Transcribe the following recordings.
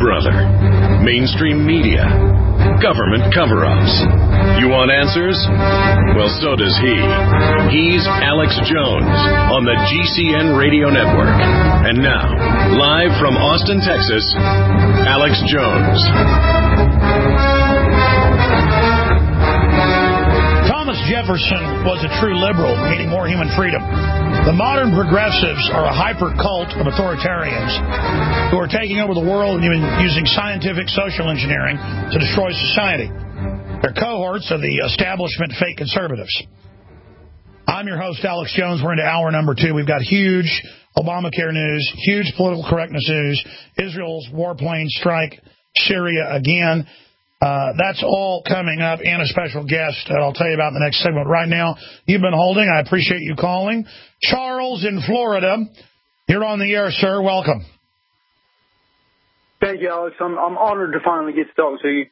brother. Mainstream media. Government cover-ups. You want answers? Well, so does he. He's Alex Jones on the GCN Radio Network. And now, live from Austin, Texas, Alex Jones. Thomas Jefferson was a true liberal, meaning more human freedom. The modern progressives are a hyper-cult of authoritarians who are taking over the world and using scientific social engineering to destroy society. They're cohorts of the establishment fake conservatives. I'm your host, Alex Jones. We're into hour number 2. We've got huge Obamacare news, huge political correctness news, Israel's warplane strike, Syria again. That's all coming up, and a special guest that I'll tell you about in the next segment. Right now, you've been holding. I appreciate you calling. Charles in Florida, you're on the air, sir. Welcome. Thank you, Alex. I'm honored to finally get to talk to you.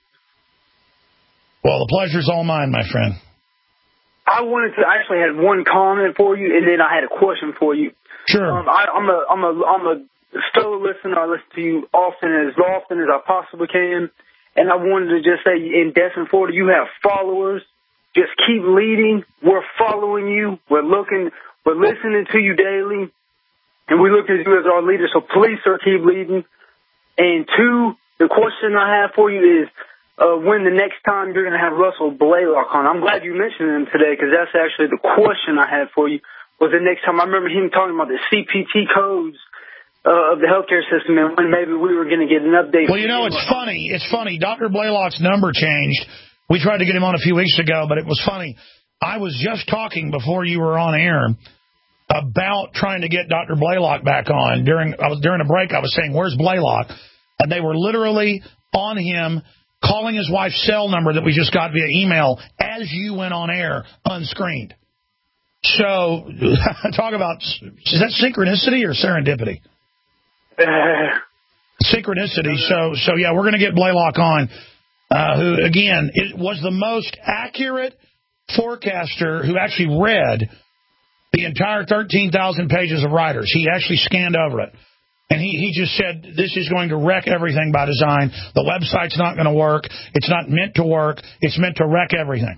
Well, the pleasure's all mine, my friend. I actually had one comment for you, and then I had a question for you. Sure. I'm a stellar listener. I listen to you often as I possibly can. And I wanted to just say, in Destin, Florida, you have followers. Just keep leading. We're following you. We're listening to you daily. And we look at you as our leader. So please, sir, keep leading. And 2, the question I have for you is when the next time you're going to have Russell Blaylock on. I'm glad you mentioned him today because that's actually the question I had for you. Was the next time. I remember him talking about the CPT codes of the healthcare system, and when maybe we were going to get an update. Well, you know, it's funny. It's funny. Dr. Blaylock's number changed. We tried to get him on a few weeks ago, but it was funny. I was just talking before you were on air about trying to get Dr. Blaylock back on. During a break, I was saying, where's Blaylock? And they were literally on him, calling his wife's cell number that we just got via email as you went on air, unscreened. So, talk about, is that synchronicity or serendipity? Synchronicity. So yeah, we're going to get Blaylock on, who, again, was the most accurate forecaster who actually read the entire 13,000 pages of writers. He actually scanned over it. And he just said, this is going to wreck everything by design. The website's not going to work. It's not meant to work. It's meant to wreck everything.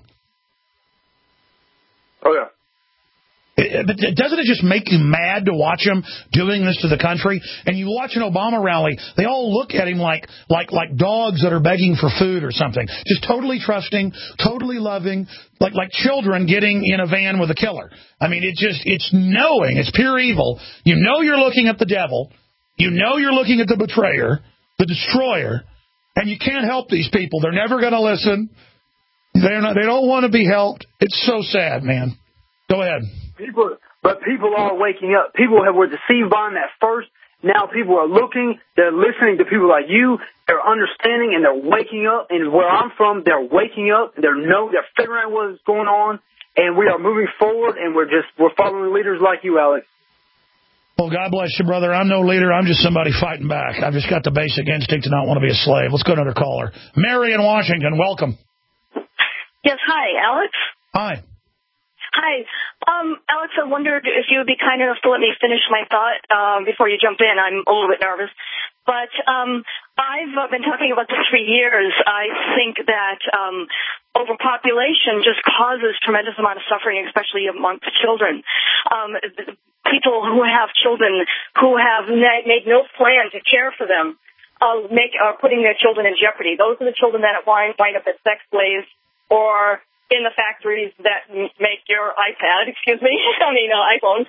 Oh, yeah. But doesn't it just make you mad to watch him doing this to the country? And you watch an Obama rally, they all look at him like dogs that are begging for food or something. Just totally trusting, totally loving, like children getting in a van with a killer. I mean, it's knowing, it's pure evil. You know you're looking at the devil. You know you're looking at the betrayer, the destroyer, and you can't help these people. They're never going to listen. They don't want to be helped. It's so sad, man. Go ahead. People are waking up. People were deceived by him at first. Now people are looking. They're listening to people like you. They're understanding, and they're waking up. And where I'm from, they're waking up. They're figuring out what's going on, and we are moving forward. And we're following leaders like you, Alex. Well, God bless you, brother. I'm no leader. I'm just somebody fighting back. I've just got the basic instinct to not want to be a slave. Let's go to another caller. Mary in Washington, welcome. Yes, hi, Alex. Hi. Hi. Alex, I wondered if you would be kind enough to let me finish my thought before you jump in. I'm a little bit nervous. But I've been talking about this for years. I think that overpopulation just causes tremendous amount of suffering, especially amongst children. People who have children who have made no plan to care for them are putting their children in jeopardy. Those are the children that wind up as sex slaves or in the factories that make your iPad, iPhone,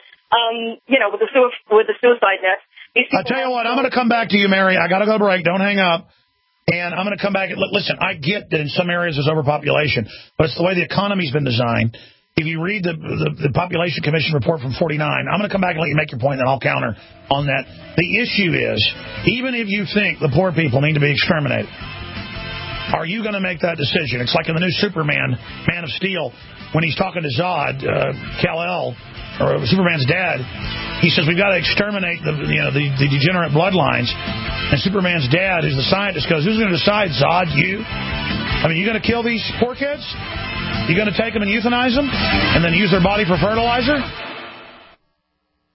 with the suicide net. I'll tell you what, I'm going to come back to you, Mary. I got to go break. Don't hang up. And I'm going to come back. Listen, I get that in some areas there's overpopulation, but it's the way the economy's been designed. If you read the Population Commission report from 49, I'm going to come back and let you make your point, and then I'll counter on that. The issue is, even if you think the poor people need to be exterminated, are you going to make that decision? It's like in the new Superman, Man of Steel, when he's talking to Zod, Kal-El, or Superman's dad. He says, we've got to exterminate the degenerate bloodlines. And Superman's dad, who's the scientist, goes, who's going to decide, Zod? You? I mean, you going to kill these poor kids? You going to take them and euthanize them? And then use their body for fertilizer?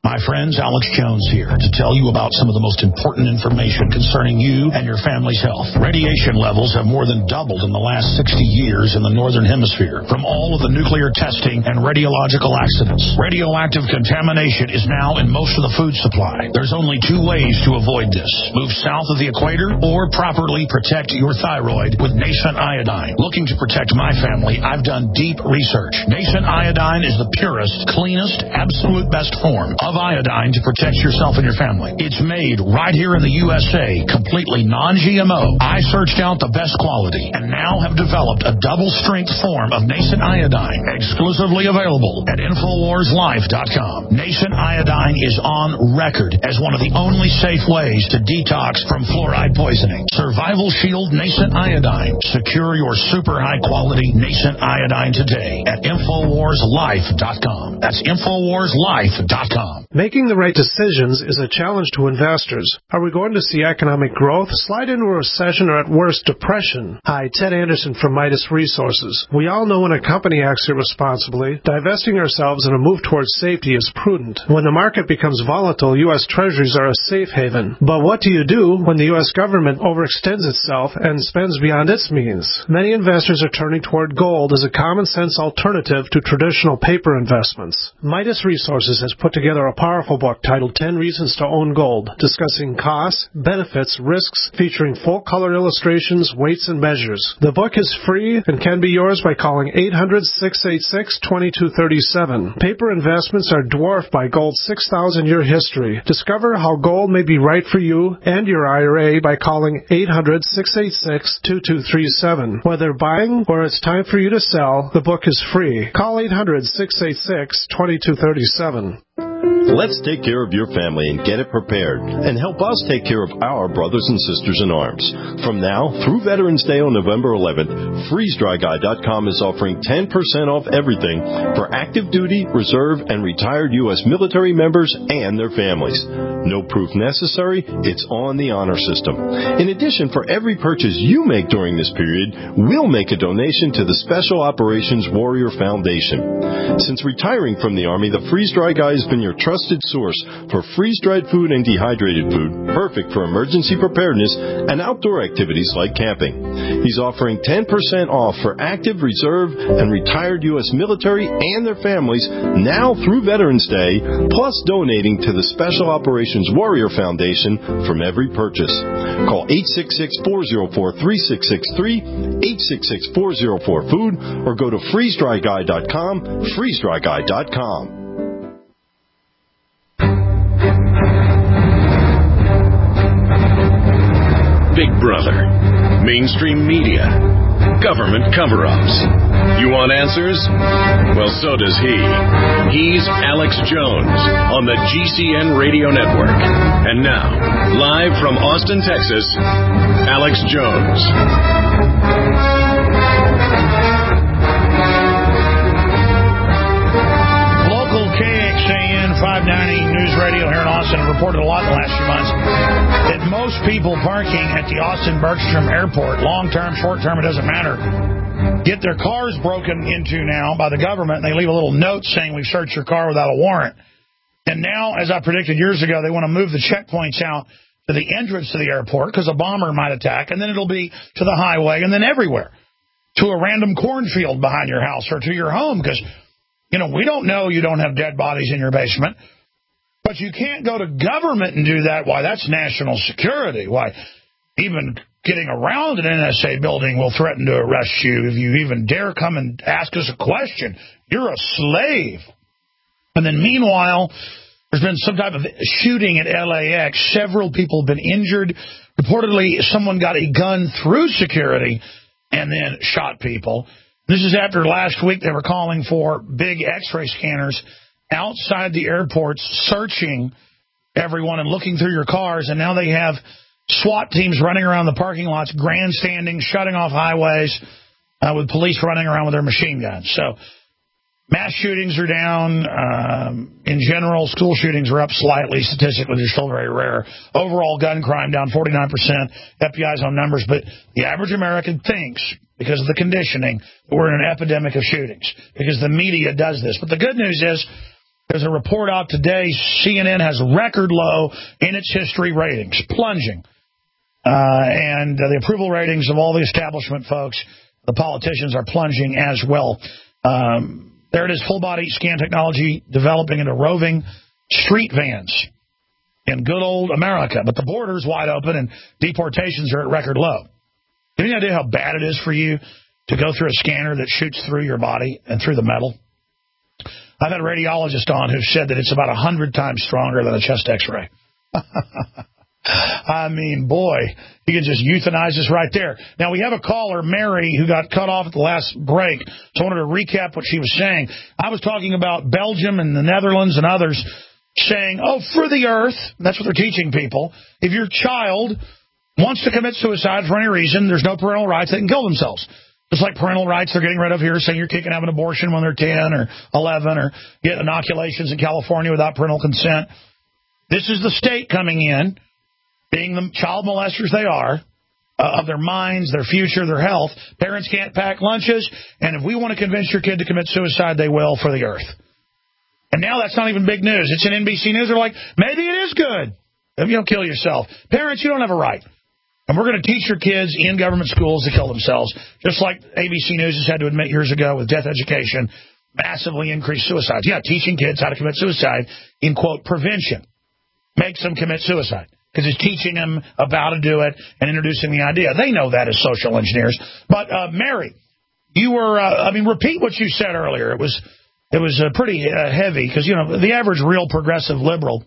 My friends, Alex Jones here to tell you about some of the most important information concerning you and your family's health. Radiation levels have more than doubled in the last 60 years in the Northern Hemisphere from all of the nuclear testing and radiological accidents. Radioactive contamination is now in most of the food supply. There's only two ways to avoid this. Move south of the equator or properly protect your thyroid with Nascent Iodine. Looking to protect my family, I've done deep research. Nascent Iodine is the purest, cleanest, absolute best form of iodine to protect yourself and your family. It's made right here in the USA, completely non-GMO. I searched out the best quality and now have developed a double-strength form of Nascent Iodine, exclusively available at InfoWarsLife.com. Nascent Iodine is on record as one of the only safe ways to detox from fluoride poisoning. Survival Shield Nascent Iodine. Secure your super high-quality Nascent Iodine today at InfoWarsLife.com. That's InfoWarsLife.com. Making the right decisions is a challenge to investors. Are we going to see economic growth, slide into a recession, or at worst, depression? Hi, Ted Anderson from Midas Resources. We all know when a company acts irresponsibly, divesting ourselves in a move towards safety is prudent. When the market becomes volatile, U.S. Treasuries are a safe haven. But what do you do when the U.S. government overextends itself and spends beyond its means? Many investors are turning toward gold as a common-sense alternative to traditional paper investments. Midas Resources has put together a powerful book titled 10 Reasons to Own Gold, discussing costs, benefits, risks, featuring full-color illustrations, weights, and measures. The book is free and can be yours by calling 800-686-2237. Paper investments are dwarfed by gold's 6,000-year history. Discover how gold may be right for you and your IRA by calling 800-686-2237. Whether buying or it's time for you to sell, the book is free. Call 800-686-2237. Let's take care of your family and get it prepared, and help us take care of our brothers and sisters in arms. From now through Veterans Day on November 11th, FreezeDryGuy.com is offering 10% off everything for active duty, reserve, and retired U.S. military members and their families. No proof necessary, it's on the honor system. In addition, for every purchase you make during this period, we'll make a donation to the Special Operations Warrior Foundation. Since retiring from the Army, the Freeze Dry Guy has been your trusted source for freeze-dried food and dehydrated food, perfect for emergency preparedness and outdoor activities like camping. He's offering 10% off for active, reserve, and retired U.S. military and their families now through Veterans Day, plus donating to the Special Operations Warrior Foundation from every purchase. Call 866-404-3663, 866-404-FOOD, or go to FreezeDryGuy.com, FreezeDryGuy.com. Big Brother, mainstream media, government cover-ups. You want answers? Well, so does he. He's Alex Jones on the GCN Radio Network. And now, live from Austin, Texas, Alex Jones. Local KXAN 590 News Radio here in Austin reported a lot in the last few months that most people parking at the Austin-Bergstrom Airport, long-term, short-term, it doesn't matter, get their cars broken into now by the government, and they leave a little note saying we've searched your car without a warrant. And now, as I predicted years ago, they want to move the checkpoints out to the entrance to the airport because a bomber might attack, and then it'll be to the highway and then everywhere, to a random cornfield behind your house or to your home because, we don't know you don't have dead bodies in your basement. But you can't go to government and do that. Why, that's national security. Why, even getting around an NSA building will threaten to arrest you if you even dare come and ask us a question. You're a slave. And then meanwhile, there's been some type of shooting at LAX. Several people have been injured. Reportedly, someone got a gun through security and then shot people. This is after last week they were calling for big X-ray scanners outside the airports, searching everyone and looking through your cars, and now they have SWAT teams running around the parking lots, grandstanding, shutting off highways, with police running around with their machine guns. So mass shootings are down. In general, school shootings are up slightly. Statistically, they're still very rare. Overall gun crime down 49%. FBI's own numbers, but the average American thinks, because of the conditioning, we're in an epidemic of shootings, because the media does this. But the good news is, There's a report out today. CNN has record low in its history ratings, plunging. And the approval ratings of all the establishment folks, the politicians, are plunging as well. There it is, full-body scan technology developing into roving street vans in good old America. But the border's wide open and deportations are at record low. Do you have any idea how bad it is for you to go through a scanner that shoots through your body and through the metal? I've had a radiologist on who said that it's about 100 times stronger than a chest X-ray. I mean, boy, you can just euthanize us right there. Now, we have a caller, Mary, who got cut off at the last break, so I wanted to recap what she was saying. I was talking about Belgium and the Netherlands and others saying, oh, for the earth, that's what they're teaching people. If your child wants to commit suicide for any reason, there's no parental rights, they can kill themselves. Just like parental rights they're getting rid of here, saying your kid can have an abortion when they're 10 or 11 or get inoculations in California without parental consent. This is the state coming in, being the child molesters they are, of their minds, their future, their health. Parents can't pack lunches, and if we want to convince your kid to commit suicide, they will for the earth. And now that's not even big news. It's in NBC News. They're like, maybe it is good if you don't kill yourself. Parents, you don't have a right. And we're going to teach your kids in government schools to kill themselves, just like ABC News has had to admit years ago with death education, massively increased suicides. Yeah, teaching kids how to commit suicide in, quote, prevention makes them commit suicide because it's teaching them about how to do it and introducing the idea. They know that as social engineers. But, Mary, you were, repeat what you said earlier. It was pretty heavy because, the average real progressive liberal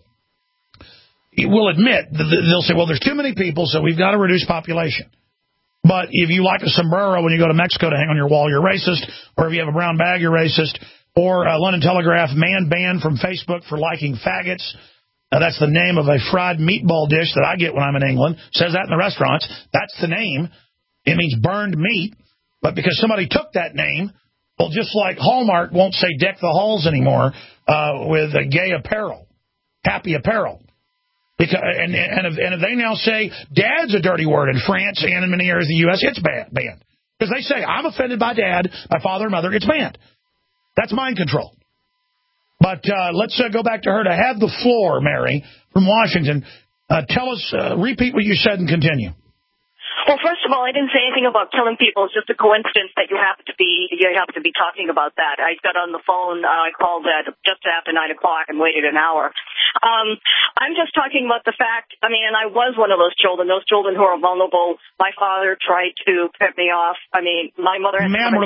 will admit, they'll say, well, there's too many people, so we've got to reduce population. But if you like a sombrero when you go to Mexico to hang on your wall, you're racist. Or if you have a brown bag, you're racist. Or London Telegraph, man banned from Facebook for liking faggots. That's the name of a fried meatball dish that I get when I'm in England. Says that in the restaurants. That's the name. It means burned meat. But because somebody took that name, well, just like Hallmark won't say deck the halls anymore with gay apparel, happy apparel. Because, and if they now say dad's a dirty word in France and in many areas of the U.S., it's banned. Because they say, I'm offended by dad, by father and mother, it's banned. That's mind control. But let's go back to her to have the floor, Mary, from Washington. Tell us, repeat what you said and continue. Well, first of all, I didn't say anything about killing people. It's just a coincidence that you have to be talking about that. I got on the phone. I called at just after 9 o'clock and waited an hour. I'm just talking about the fact. I mean, I was one of those children who are vulnerable. My father tried to put me off. I mean, my mother had children.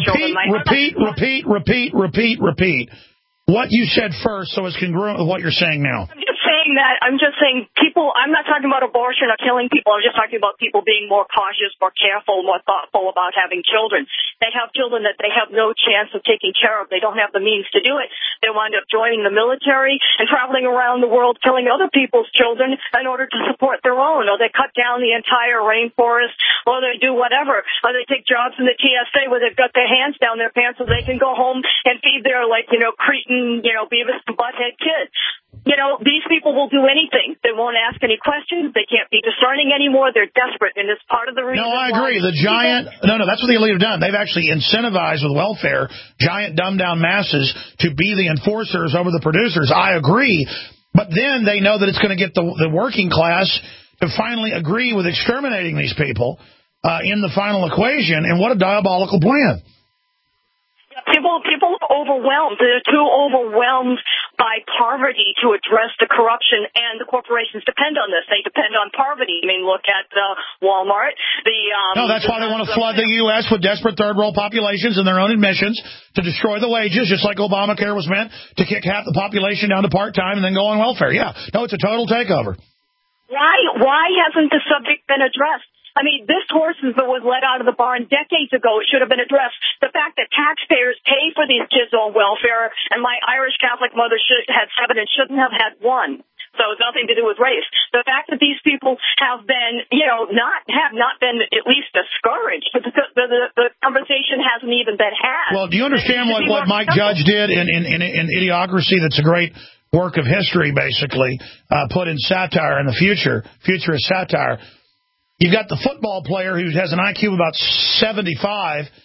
Repeat. What you said first, so it's congruent with what you're saying now. I'm just saying people, I'm not talking about abortion or killing people. I'm just talking about people being more cautious, more careful, more thoughtful about having children. They have children that they have no chance of taking care of. They don't have the means to do it. They wind up joining the military and traveling around the world killing other people's children in order to support their own. Or they cut down the entire rainforest, or they do whatever. Or they take jobs in the TSA where they've got their hands down their pants so they can go home and feed their, Cretan, Beavis and Butthead kids. These people will do anything. They won't ask any questions. They can't be discerning anymore. They're desperate, and it's part of the reason. No, I agree. That's what the elite have done. They've actually incentivized with welfare giant dumbed-down masses to be the enforcers over the producers. I agree. But then they know that it's going to get the working class to finally agree with exterminating these people in the final equation. And what a diabolical plan. People are overwhelmed. They're too overwhelmed by poverty to address the corruption, and the corporations depend on this. They depend on poverty. I mean, look at Walmart. That's why they want to flood the U.S. with desperate third world populations in their own admissions to destroy the wages, just like Obamacare was meant to kick half the population down to part-time and then go on welfare. Yeah, no, it's a total takeover. Why hasn't the subject been addressed? I mean, this horse was let out of the barn decades ago. It should have been addressed. The fact that taxpayers pay for these kids on welfare, and my Irish Catholic mother had 7 and shouldn't have had 1. So it's nothing to do with race. The fact that these people have been, not been at least discouraged. The conversation hasn't even been had. Well, do you understand what Mike Judge did in Idiocracy? That's a great work of history, basically, put in satire in the futurist satire. You've got the football player who has an IQ of about 75,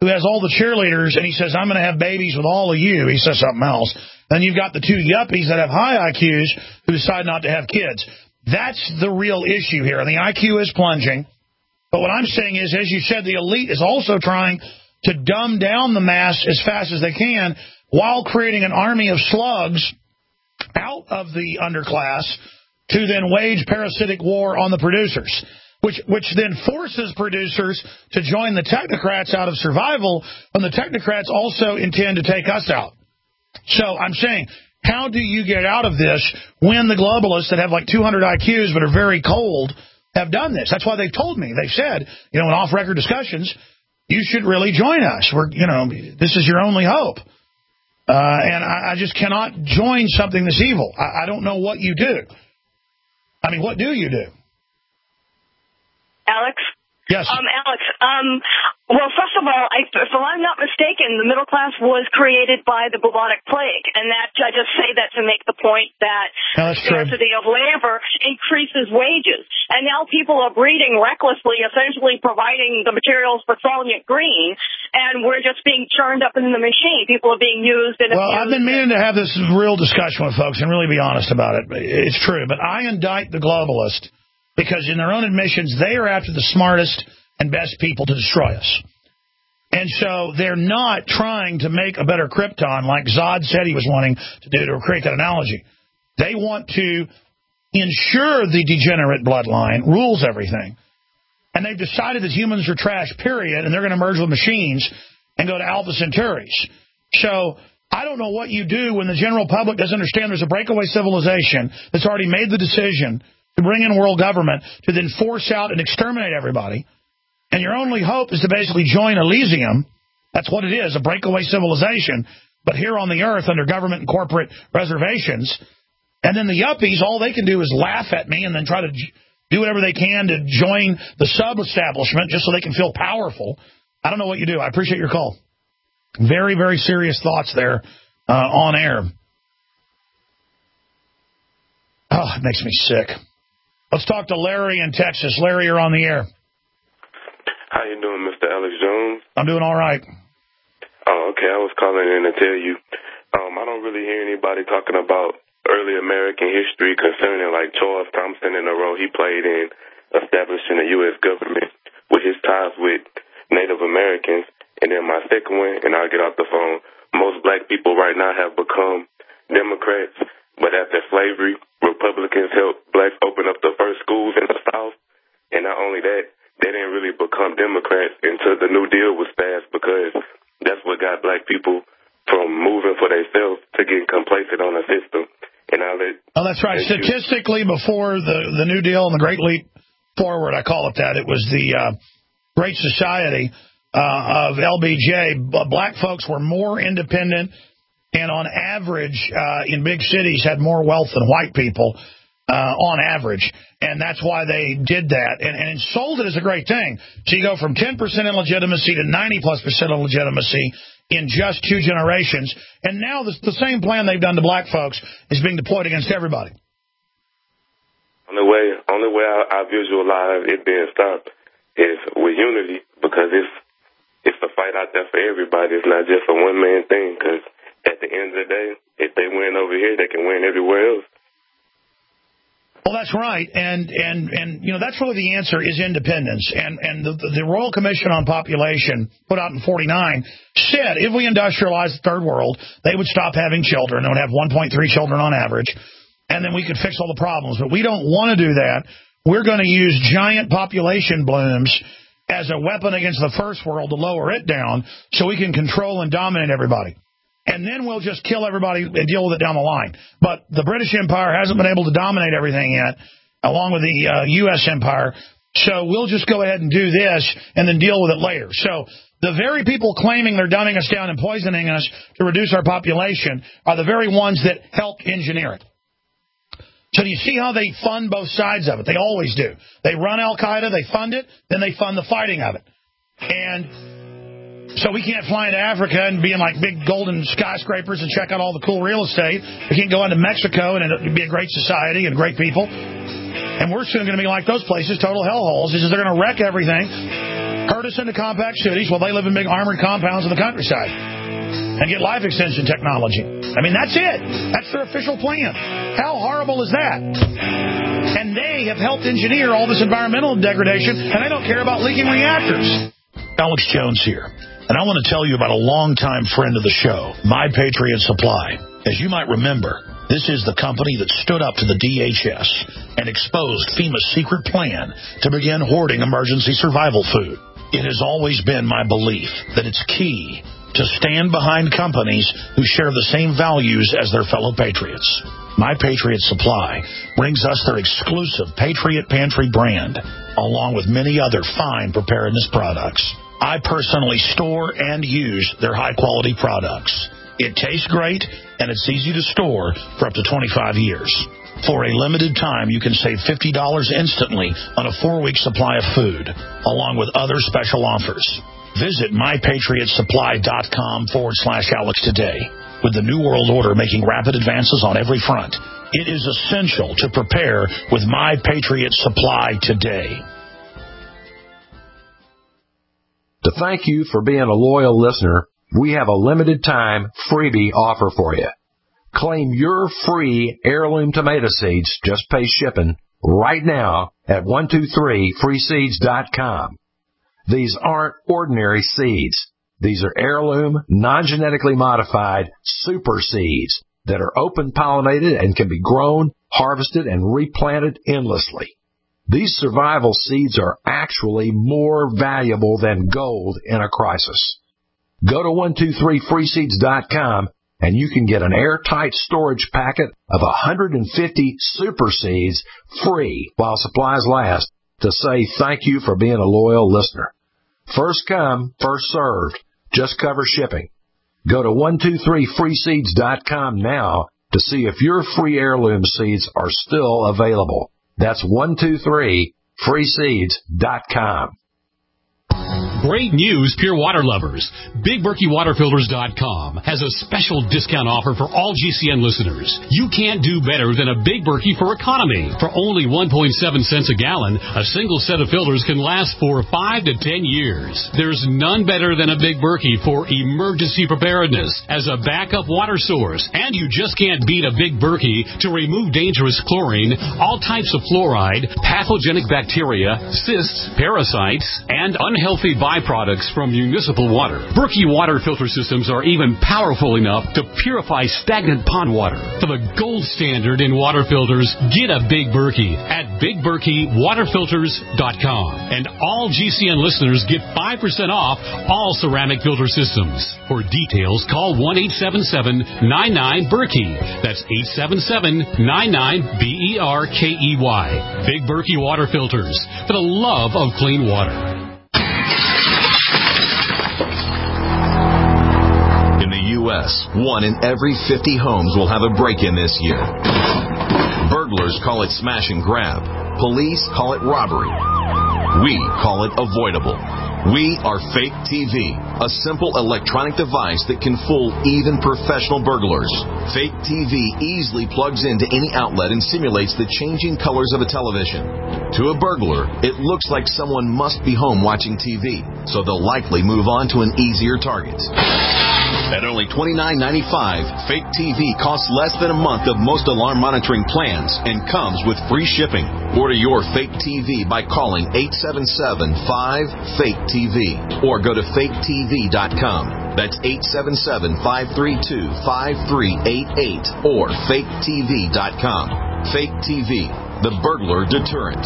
who has all the cheerleaders, and he says, I'm going to have babies with all of you. He says something else. Then you've got the two yuppies that have high IQs who decide not to have kids. That's the real issue here. And the IQ is plunging. But what I'm saying is, as you said, the elite is also trying to dumb down the mass as fast as they can while creating an army of slugs out of the underclass to then wage parasitic war on the producers, which then forces producers to join the technocrats out of survival when the technocrats also intend to take us out. So I'm saying, how do you get out of this when the globalists that have like 200 IQs but are very cold have done this? That's why they've told me. They've said, in off-record discussions, you should really join us. This is your only hope. And I just cannot join something this evil. I don't know what you do. I mean, what do you do? Alex? Yes. Alex, well, first of all, if I'm not mistaken, the middle class was created by the bubonic plague, and that I just say that to make the point that scarcity of labor increases wages. And now people are breeding recklessly, essentially providing the materials for Soylent Green, and we're just being churned up in the machine. People are being used and abused. Well, I've been meaning to have this real discussion with folks and really be honest about it. It's true, but I indict the globalist because in their own admissions, they are after the smartest and best people to destroy us. And so they're not trying to make a better Krypton like Zod said he was wanting to do, to create that analogy. They want to ensure the degenerate bloodline rules everything. And they've decided that humans are trash, period, and they're going to merge with machines and go to Alpha Centauris. So I don't know what you do when the general public doesn't understand there's a breakaway civilization that's already made the decision to bring in world government to then force out and exterminate everybody. And your only hope is to basically join Elysium. That's what it is, a breakaway civilization, but here on the earth under government and corporate reservations. And then the yuppies, all they can do is laugh at me and then try to do whatever they can to join the sub-establishment just so they can feel powerful. I don't know what you do. I appreciate your call. Very, very serious thoughts there on air. Oh, it makes me sick. Let's talk to Larry in Texas. Larry, you're on the air. How you doing, Mr. Alex Jones? I'm doing all right. Oh, okay. I was calling in to tell you, I don't really hear anybody talking about early American history concerning like Charles Thompson and the role he played in establishing the U.S. government with his ties with Native Americans. And then my second one, and I'll get off the phone, most black people right now have become Democrats, but after slavery, Republicans helped blacks open up the first schools in the South. And not only that, they didn't really become Democrats until the New Deal was passed, because that's what got black people from moving for themselves to getting complacent on the system. And that's right. Statistically, before the New Deal and the Great Leap Forward, I call it that, it was the Great Society of LBJ. Black folks were more independent and on average in big cities had more wealth than white people. On average, and that's why they did that, and sold it as a great thing. So you go from 10% illegitimacy to 90+% illegitimacy in just 2 generations, and now the same plan they've done to black folks is being deployed against everybody. Only way I visualize it being stopped is with unity, because it's a fight out there for everybody. It's not just a one-man thing, because at the end of the day, if they win over here, they can win everywhere else. Well, that's right, and that's really the answer is independence. And the Royal Commission on Population, put out in 1949, said if we industrialize the third world, they would stop having children. They would have 1.3 children on average, and then we could fix all the problems. But we don't want to do that. We're going to use giant population blooms as a weapon against the first world to lower it down so we can control and dominate everybody. And then we'll just kill everybody and deal with it down the line. But the British Empire hasn't been able to dominate everything yet, along with the U.S. Empire. So we'll just go ahead and do this and then deal with it later. So the very people claiming they're dumbing us down and poisoning us to reduce our population are the very ones that helped engineer it. So do you see how they fund both sides of it? They always do. They run Al-Qaeda, they fund it, then they fund the fighting of it. And so we can't fly into Africa and be in like big golden skyscrapers and check out all the cool real estate. We can't go into Mexico and it'd be a great society and great people. And we're soon going to be like those places, total hellholes. They're going to wreck everything, herd us into compact cities while they live in big armored compounds in the countryside and get life extension technology. I mean, that's it. That's their official plan. How horrible is that? And they have helped engineer all this environmental degradation, and they don't care about leaking reactors. Alex Jones here, and I want to tell you about a longtime friend of the show, My Patriot Supply. As you might remember, this is the company that stood up to the DHS and exposed FEMA's secret plan to begin hoarding emergency survival food. It has always been my belief that it's key to stand behind companies who share the same values as their fellow patriots. My Patriot Supply brings us their exclusive Patriot Pantry brand, along with many other fine preparedness products. I personally store and use their high-quality products. It tastes great, and it's easy to store for up to 25 years. For a limited time, you can save $50 instantly on a 4-week supply of food, along with other special offers. Visit mypatriotsupply.com/Alex today. With the New World Order making rapid advances on every front, it is essential to prepare with My Patriot Supply today. To thank you for being a loyal listener, we have a limited time freebie offer for you. Claim your free heirloom tomato seeds, just pay shipping, right now at 123freeseeds.com. These aren't ordinary seeds. These are heirloom, non-genetically modified super seeds that are open-pollinated and can be grown, harvested, and replanted endlessly. These survival seeds are actually more valuable than gold in a crisis. Go to 123freeseeds.com and you can get an airtight storage packet of 150 super seeds free while supplies last to say thank you for being a loyal listener. First come, first served. Just cover shipping. Go to 123freeseeds.com now to see if your free heirloom seeds are still available. That's 123freeseeds.com. Great news, pure water lovers. BigBerkeyWaterFilters.com has a special discount offer for all GCN listeners. You can't do better than a Big Berkey for economy. For only 1.7 cents a gallon, a single set of filters can last for 5 to 10 years. There's none better than a Big Berkey for emergency preparedness as a backup water source. And you just can't beat a Big Berkey to remove dangerous chlorine, all types of fluoride, pathogenic bacteria, cysts, parasites, and unhealthy byproducts from municipal water. Berkey water filter systems are even powerful enough to purify stagnant pond water. For the gold standard in water filters, get a Big Berkey at BigBerkeyWaterFilters.com. And all GCN listeners get 5% off all ceramic filter systems. For details, call 1-877-99-BERKEY. That's 877-99-BERKEY. Big Berkey Water Filters, for the love of clean water. In the U.S., 1 in every 50 homes will have a break-in this year. Burglars call it smash and grab. Police call it robbery. We call it avoidable. We are Fake TV, a simple electronic device that can fool even professional burglars. Fake TV easily plugs into any outlet and simulates the changing colors of a television. To a burglar, it looks like someone must be home watching TV, so they'll likely move on to an easier target. At only $29.95, Fake TV costs less than a month of most alarm monitoring plans and comes with free shipping. Order your Fake TV by calling 877-5-FAKE-TV or go to faketv.com. That's 877-532-5388 or faketv.com. Fake TV, the burglar deterrent.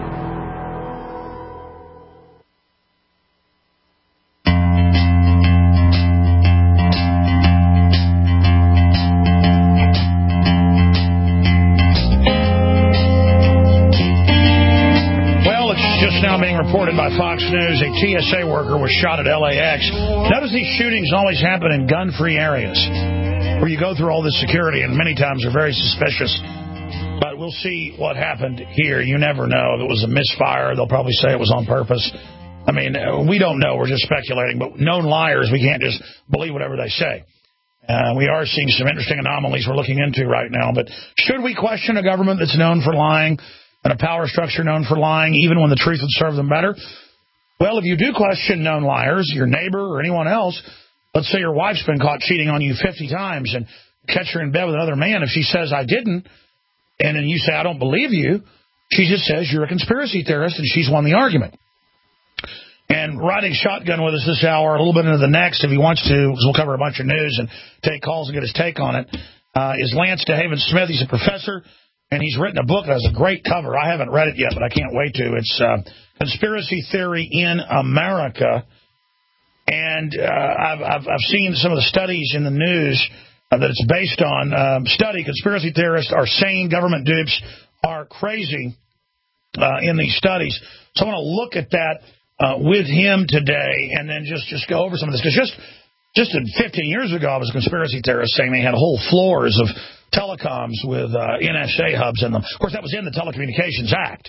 Reported by Fox News, a TSA worker was shot at LAX. Notice these shootings always happen in gun-free areas where you go through all this security and many times are very suspicious. But we'll see what happened here. You never know. If it was a misfire, they'll probably say it was on purpose. I mean, we don't know. We're just speculating. But known liars, we can't just believe whatever they say. We are seeing some interesting anomalies we're looking into right now. But should we question a government that's known for lying and a power structure known for lying, even when the truth would serve them better? Well, if you do question known liars, your neighbor or anyone else, let's say your wife's been caught cheating on you 50 times and catch her in bed with another man. If she says, I didn't, and then you say, I don't believe you, she just says you're a conspiracy theorist, and she's won the argument. And riding shotgun with us this hour, a little bit into the next, if he wants to, because we'll cover a bunch of news and take calls and get his take on it, is Lance DeHaven Smith. He's a professor, and he's written a book that has a great cover. I haven't read it yet, but I can't wait to. It's Conspiracy Theory in America. And I've seen some of the studies in the news that it's based on. Conspiracy theorists are saying government dupes are crazy in these studies. So I want to look at that with him today and then just go over some of this. Because just 15 years ago, I was a conspiracy theorist saying they had whole floors of telecoms with NSA hubs in them. Of course, that was in the Telecommunications Act.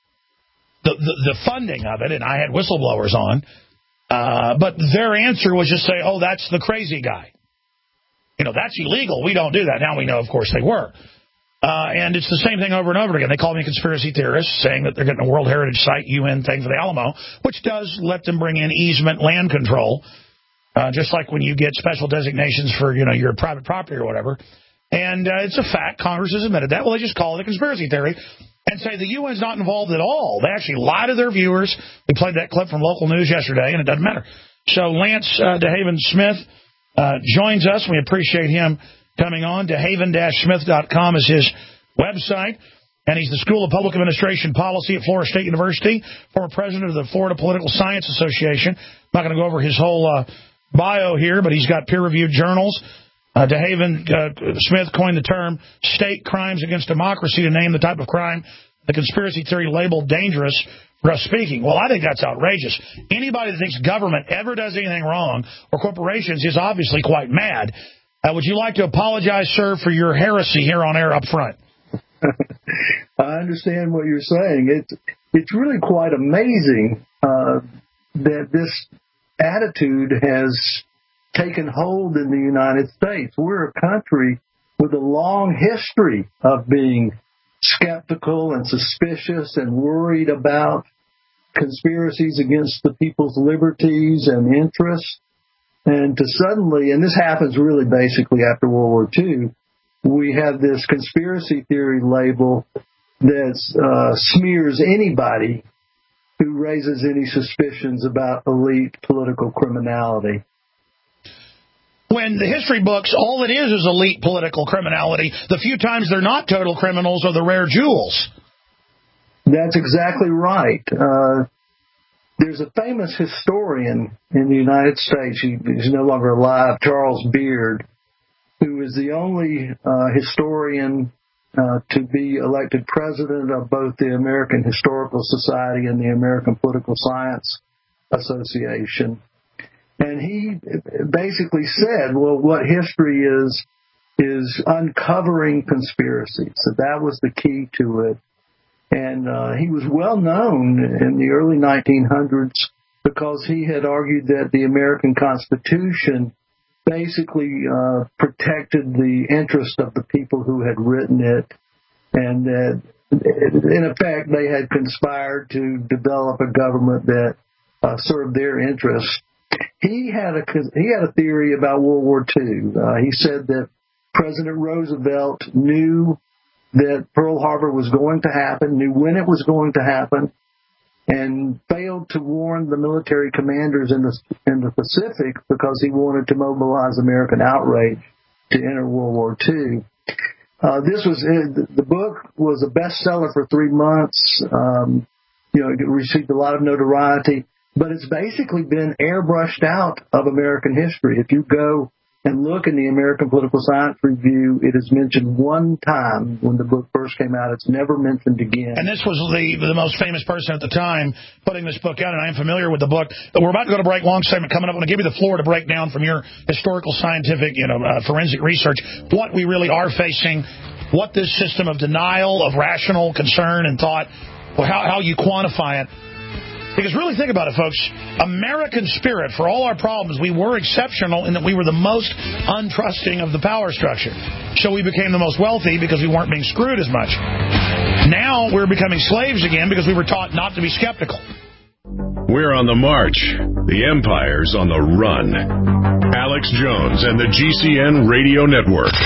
The funding of it, and I had whistleblowers on. But their answer was just say, oh, that's the crazy guy. That's illegal. We don't do that. Now we know, of course, they were. And it's the same thing over and over again. They call me a conspiracy theorist, saying that they're getting a World Heritage Site UN thing for the Alamo, which does let them bring in easement land control, just like when you get special designations for, your private property or whatever. And it's a fact. Congress has admitted that. Well, they just call it a conspiracy theory and say the UN's not involved at all. They actually lie to their viewers. We played that clip from local news yesterday, and it doesn't matter. So Lance DeHaven Smith joins us. We appreciate him coming on. DeHaven-Smith.com is his website. And he's the School of Public Administration Policy at Florida State University, former president of the Florida Political Science Association. I'm not going to go over his whole bio here, but he's got peer-reviewed journals. DeHaven Smith coined the term state crimes against democracy to name the type of crime the conspiracy theory labeled dangerous for us speaking. Well, I think that's outrageous. Anybody that thinks government ever does anything wrong or corporations is obviously quite mad. Would you like to apologize, sir, for your heresy here on air up front? I understand what you're saying. It's really quite amazing that this attitude has taken hold in the United States. We're a country with a long history of being skeptical and suspicious and worried about conspiracies against the people's liberties and interests. And to suddenly, and this happens really basically after World War II, we have this conspiracy theory label that smears anybody who raises any suspicions about elite political criminality. When the history books, all it is elite political criminality. The few times they're not total criminals are the rare jewels. That's exactly right. There's a famous historian in the United States, he's no longer alive, Charles Beard, who is the only historian to be elected president of both the American Historical Society and the American Political Science Association. And he basically said, well, what history is uncovering conspiracies. So that was the key to it. And he was well known in the early 1900s because he had argued that the American Constitution basically protected the interest of the people who had written it, and that, in effect, they had conspired to develop a government that served their interests. He had a theory about World War II. He said that President Roosevelt knew that Pearl Harbor was going to happen, knew when it was going to happen, and failed to warn the military commanders in the Pacific because he wanted to mobilize American outrage to enter World War II. The book was a bestseller for 3 months. It received a lot of notoriety, but it's basically been airbrushed out of American history. If you go and look in the American Political Science Review, it is mentioned one time when the book first came out. It's never mentioned again. And this was the most famous person at the time putting this book out, and I am familiar with the book. But we're about to go to break. Long segment coming up. I'm going to give you the floor to break down from your historical, scientific, forensic research what we really are facing, what this system of denial, of rational concern and thought, or how you quantify it. Because really think about it, folks. American spirit, for all our problems, we were exceptional in that we were the most untrusting of the power structure. So we became the most wealthy because we weren't being screwed as much. Now we're becoming slaves again because we were taught not to be skeptical. We're on the march. The empire's on the run. Alex Jones and the GCN Radio Network.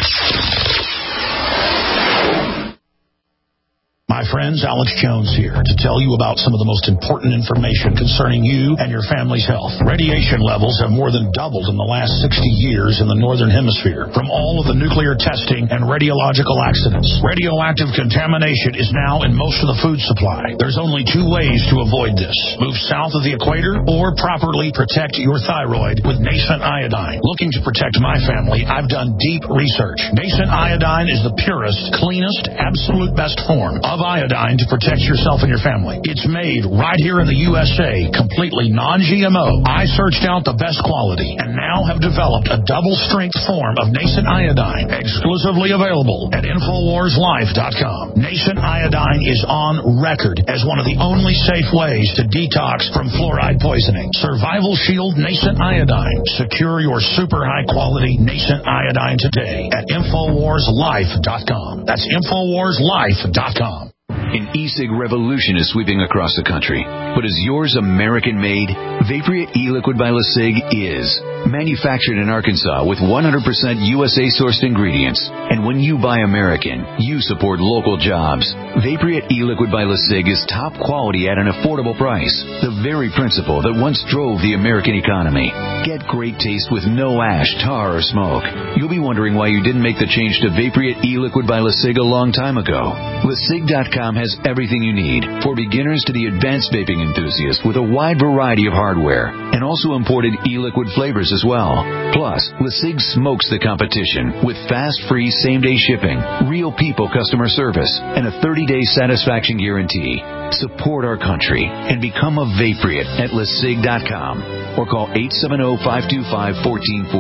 My friends, Alex Jones here to tell you about some of the most important information concerning you and your family's health. Radiation levels have more than doubled in the last 60 years in the Northern Hemisphere from all of the nuclear testing and radiological accidents. Radioactive contamination is now in most of the food supply. There's only two ways to avoid this. Move south of the equator or properly protect your thyroid with nascent iodine. Looking to protect my family, I've done deep research. Nascent iodine is the purest, cleanest, absolute best form of iodine to protect yourself and your family. It's made right here in the USA, completely non-GMO. I searched out the best quality and now have developed a double-strength form of nascent iodine, exclusively available at InfoWarsLife.com. Nascent iodine is on record as one of the only safe ways to detox from fluoride poisoning. Survival Shield Nascent Iodine. Secure your super high-quality nascent iodine today at InfoWarsLife.com. That's InfoWarsLife.com. An e-cig revolution is sweeping across the country. But is yours American-made? Vaporeat e-liquid by LeSig is. Manufactured in Arkansas with 100% USA-sourced ingredients. And when you buy American, you support local jobs. Vaporeat e-liquid by LeSig is top quality at an affordable price. The very principle that once drove the American economy. Get great taste with no ash, tar, or smoke. You'll be wondering why you didn't make the change to Vaporeat e-liquid by LeSig a long time ago. LeSig.com has everything you need, for beginners to the advanced vaping enthusiast, with a wide variety of hardware, and also imported e-liquid flavors as well. Plus, LeSig smokes the competition with fast, free, same-day shipping, real people customer service, and a 30-day satisfaction guarantee. Support our country and become a Vaporeat at LeSig.com or call 870-525-1440.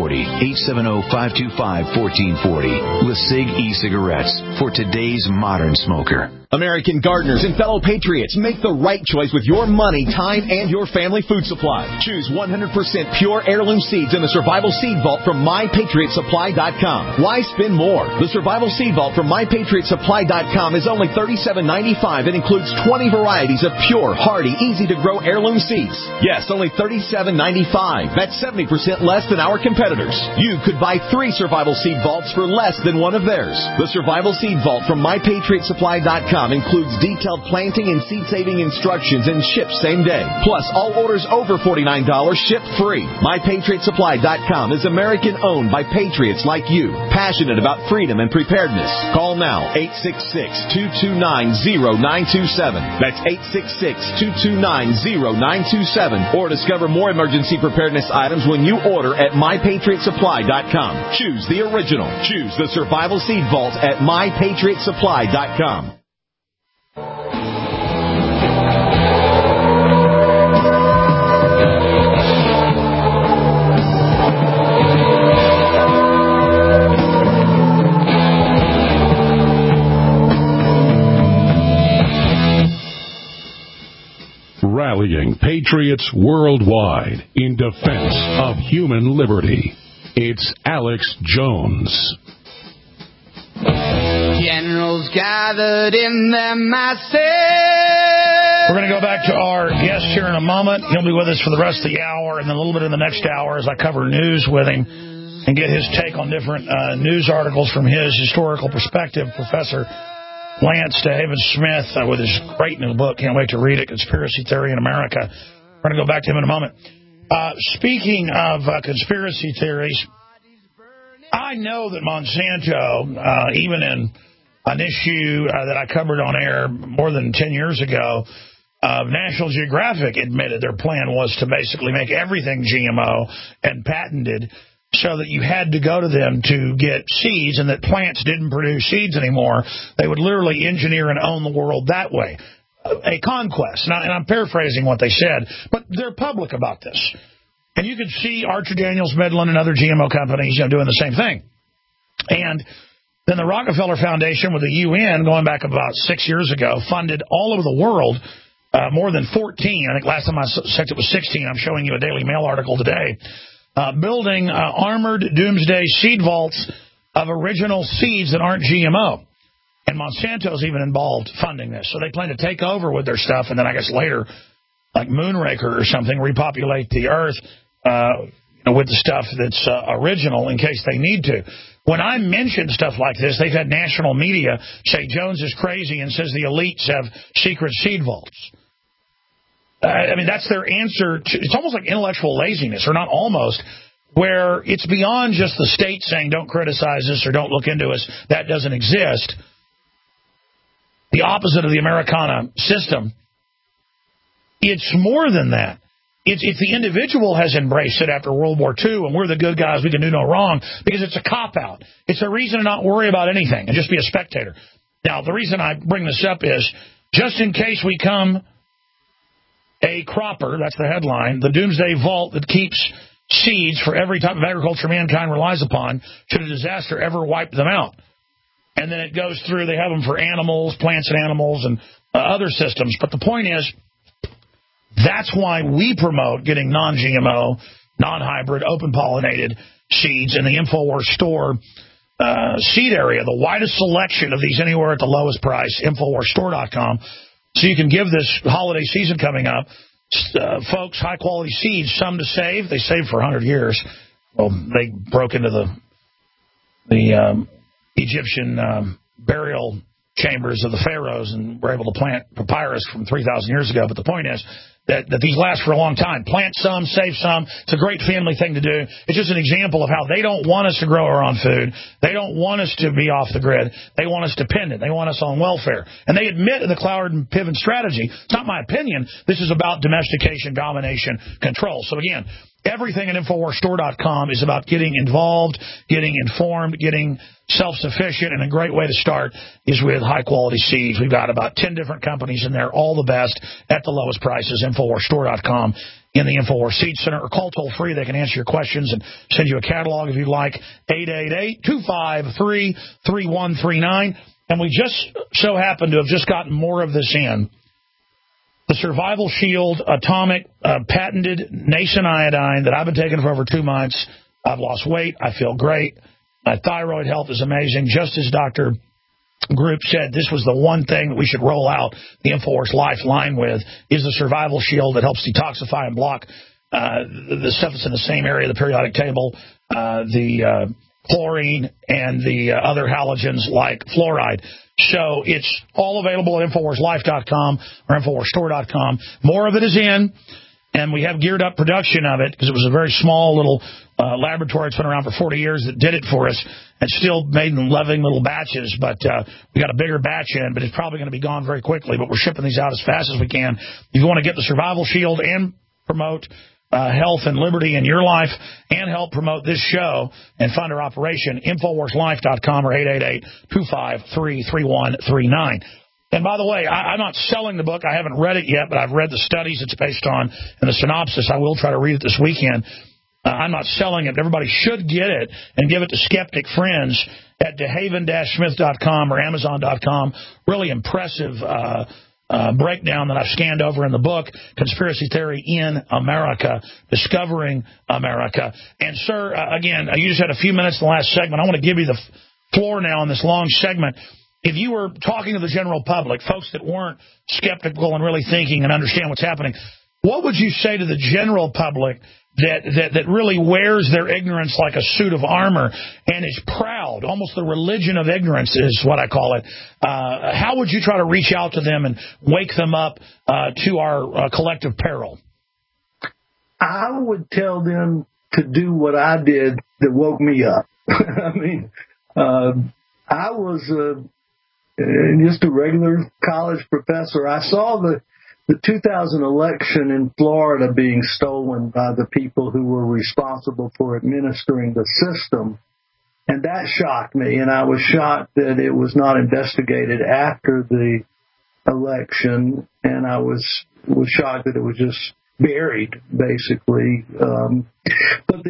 870-525-1440. LeSig e-cigarettes for today's modern smoker. American gardeners and fellow patriots, make the right choice with your money, time, and your family food supply. Choose 100% pure heirloom seeds in the Survival Seed Vault from MyPatriotSupply.com. Why spend more? The Survival Seed Vault from MyPatriotSupply.com is only $37.95 and includes 20 varieties of pure, hardy, easy-to-grow heirloom seeds. Yes, only $37.95. That's 70% less than our competitors. You could buy 3 Survival Seed Vaults for less than one of theirs. The Survival Seed Vault from MyPatriotSupply.com includes detailed planting and seed-saving instructions and ships same day. Plus, all orders over $49 ship free. MyPatriotSupply.com is American-owned by patriots like you, passionate about freedom and preparedness. Call now, 866-229-0927. That's 866-229-0927. Or discover more emergency preparedness items when you order at MyPatriotSupply.com. Choose the original. Choose the Survival Seed Vault at MyPatriotSupply.com. Rallying patriots worldwide in defense of human liberty. It's Alex Jones. Generals gathered in their masses. We're going to go back to our guest here in a moment. He'll be with us for the rest of the hour and then a little bit in the next hour as I cover news with him and get his take on different news articles from his historical perspective. Professor Lance DeHaven Smith with his great new book. Can't wait to read it, Conspiracy Theory in America. We're going to go back to him in a moment. Speaking of conspiracy theories, I know that Monsanto, even in an issue that I covered on air more than 10 years ago, National Geographic admitted their plan was to basically make everything GMO and patented, so that you had to go to them to get seeds, and that plants didn't produce seeds anymore. They would literally engineer and own the world that way. A conquest. And I'm paraphrasing what they said, but they're public about this. And you could see Archer Daniels Midland and other GMO companies doing the same thing. And then the Rockefeller Foundation with the UN, going back about 6 years ago, funded all over the world more than 14. I think last time I checked it was 16. I'm showing you a Daily Mail article today. Building armored doomsday seed vaults of original seeds that aren't GMO. And Monsanto's even involved funding this. So they plan to take over with their stuff and then I guess later like Moonraker or something, repopulate the Earth with the stuff that's original in case they need to. When I mention stuff like this, they've had national media say Jones is crazy and says the elites have secret seed vaults. I mean, that's their answer. It's almost like intellectual laziness, or not almost, where it's beyond just the state saying don't criticize us or don't look into us. That doesn't exist. The opposite of the Americana system. It's more than that. If the individual has embraced it after World War II and we're the good guys, we can do no wrong, because it's a cop-out. It's a reason to not worry about anything and just be a spectator. Now, the reason I bring this up is just in case we come a cropper, that's the headline, the doomsday vault that keeps seeds for every type of agriculture mankind relies upon, should a disaster ever wipe them out. And then it goes through, they have them for animals, plants and animals, and other systems. But the point is, that's why we promote getting non-GMO, non-hybrid, open-pollinated seeds in the InfoWars store seed area, the widest selection of these anywhere at the lowest price, InfoWarsStore.com. So you can give this holiday season coming up, folks, high-quality seeds, some to save. They saved for 100 years. Well, they broke into the Egyptian burial chambers of the pharaohs and were able to plant papyrus from 3,000 years ago. But the point is that these last for a long time. Plant some, save some. It's a great family thing to do. It's just an example of how they don't want us to grow our own food. They don't want us to be off the grid. They want us dependent. They want us on welfare. And they admit in the Cloward and Piven strategy, it's not my opinion, this is about domestication, domination, control. So again, everything at InfoWarsStore.com is about getting involved, getting informed, getting self-sufficient, and a great way to start is with high-quality seeds. We've got about 10 different companies in there, all the best at the lowest prices, InfoWarsStore.com, in the InfoWars Seed Center, or call toll-free. They can answer your questions and send you a catalog if you'd like, 888-253-3139. And we just so happen to have just gotten more of this in. The Survival Shield atomic patented nascent iodine that I've been taking for over 2 months. I've lost weight. I feel great. My thyroid health is amazing. Just as Dr. Group said, this was the one thing that we should roll out the InfoWars Lifeline with, is the Survival Shield that helps detoxify and block the stuff that's in the same area of the periodic table, the chlorine and the other halogens like fluoride. So it's all available at InfoWarsLife.com or InfoWarsStore.com. More of it is in, and we have geared up production of it because it was a very small little laboratory. It's been around for 40 years that did it for us. It's still made in loving little batches, but we got a bigger batch in, but it's probably going to be gone very quickly. But we're shipping these out as fast as we can. If you want to get the Survival Shield and promote health and liberty in your life and help promote this show and fund our operation, InfoWarsLife.com or 888-253-3139. And by the way, I'm not selling the book. I haven't read it yet, but I've read the studies it's based on and the synopsis. I will try to read it this weekend. I'm not selling it. Everybody should get it and give it to skeptic friends at DeHaven-Smith.com or Amazon.com. Really impressive breakdown that I've scanned over in the book, Conspiracy Theory in America, Discovering America. And, sir, again, you just had a few minutes in the last segment. I want to give you the floor now in this long segment. If you were talking to the general public, folks that weren't skeptical and really thinking and understand what's happening, what would you say to the general public that really wears their ignorance like a suit of armor and is proud, almost the religion of ignorance is what I call it? How would you try to reach out to them and wake them up to our collective peril? I would tell them to do what I did that woke me up. I mean, I was just a regular college professor. I saw the 2000 election in Florida being stolen by the people who were responsible for administering the system. And that shocked me. And I was shocked that it was not investigated after the election. And I was shocked that it was just buried, basically. But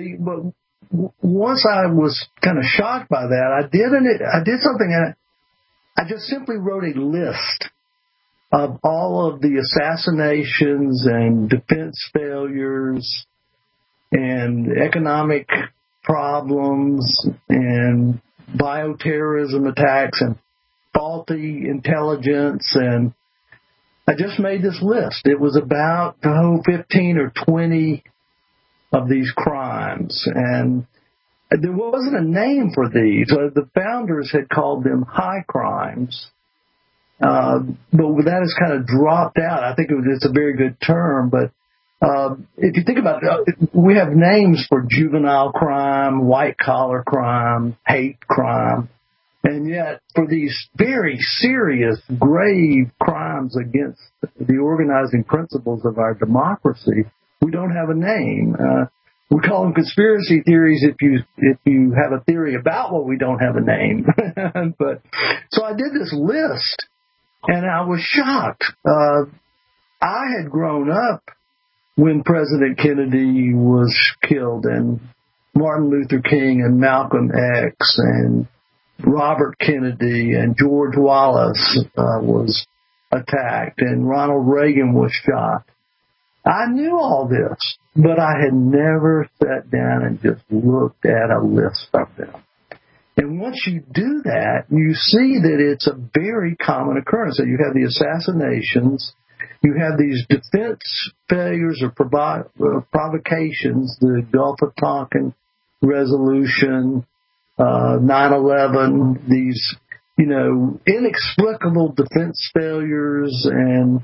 once I was kind of shocked by that, I did something. I just simply wrote a list of all of the assassinations and defense failures and economic problems and bioterrorism attacks and faulty intelligence and I just made this list. It was about 15 or 20 of these crimes, and there wasn't a name for these. The founders had called them high crimes, but that has kind of dropped out. I think it's a very good term, but if you think about it, we have names for juvenile crime, white-collar crime, hate crime, and yet for these very serious, grave crimes against the organizing principles of our democracy, we don't have a name. We call them conspiracy theories if you have a theory about what we don't have a name. But so I did this list, and I was shocked. I had grown up when President Kennedy was killed, and Martin Luther King and Malcolm X and Robert Kennedy and George Wallace was attacked, and Ronald Reagan was shot. I knew all this, but I had never sat down and just looked at a list of them. And once you do that, you see that it's a very common occurrence. So you have the assassinations, you have these defense failures or provocations, the Gulf of Tonkin resolution, 9/11, these, inexplicable defense failures, and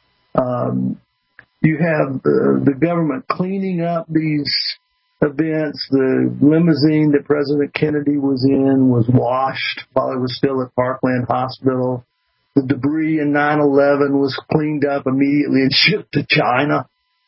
you have the government cleaning up these events. The limousine that President Kennedy was in was washed while it was still at Parkland Hospital. The debris in 9/11 was cleaned up immediately and shipped to China.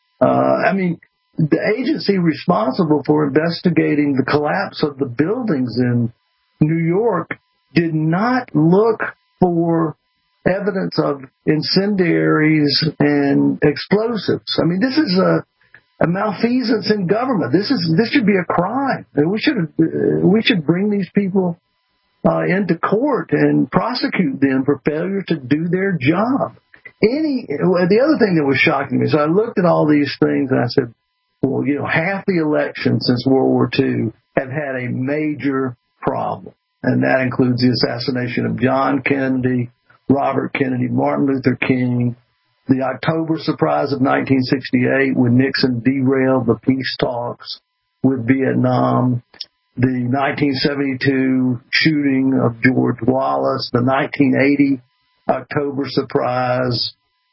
The agency responsible for investigating the collapse of the buildings in New York did not look for evidence of incendiaries and explosives. This is a malfeasance in government. This should be a crime. We should bring these people into court and prosecute them for failure to do their job. The other thing that was shocking me is I looked at all these things and I said, well, half the elections since World War II have had a major problem, and that includes the assassination of John Kennedy, Robert Kennedy, Martin Luther King, the October surprise of 1968 when Nixon derailed the peace talks with Vietnam, the 1972 shooting of George Wallace, the 1980 October surprise,